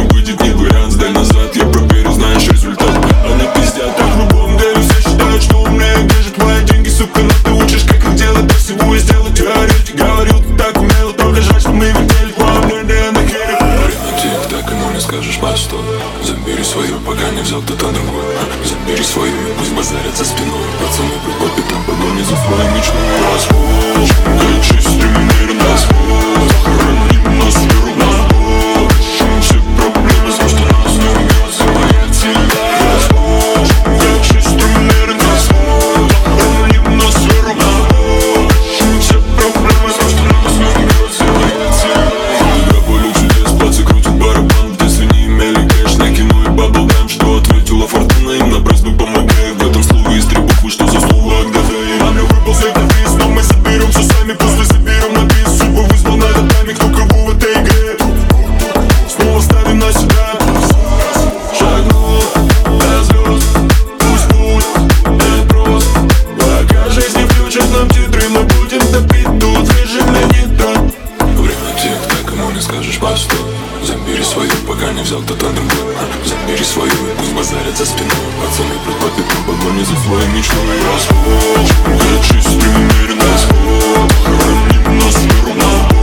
выйдет, не вариант, сдай назад. Я проверю, знаешь результат. Они пиздят о грубом деле, все считают, что умнее. Где же твои деньги, сука, но ты учишь, как их делать. До всего и сделать, говорил, ты так умело. Только жаль, что мы вертели твое мнение на хере. Время тик, так ему не скажешь постой. Забери свою, пока не взял кто-то другой. Забери свою, и пусть базарят за спиной. Пацаны прикопят там погони за своей мечтой. Расход, как жизнь примерно расход. Храним нас верно. Решим все проблемы, за что нас не убьет своя сила. Расход, как жизнь примерно расход. Храним нас верно. Решим все проблемы, за что нас не убьет своя сила. Игра поле чудес, пацы крутят барабан. В детстве не имели кэш на кино и баблгам. Что ответила фортуна им на просьбу помогай. В этом слове есть три буквы, что за слово отгадай. Маме выпал свет на бис, но мы соберем все сами. После заберем на бис, судьбу вызвал над нами. Кто кого в этой игре? Снова ставим на себя. Шагнул до звезд. Пусть путь непрост. Пока жизнь не включит нам титры, мы будем топить тут в режиме нитро. Время тик, так ему не скажешь постой. Забери свою, пока не взял кто-то другой. Забери свою, и пусть базарят за спиной. Пацаны прихватят на погони за своей мечтой. Расход, как жизнь примерно расход. Храним нас верно.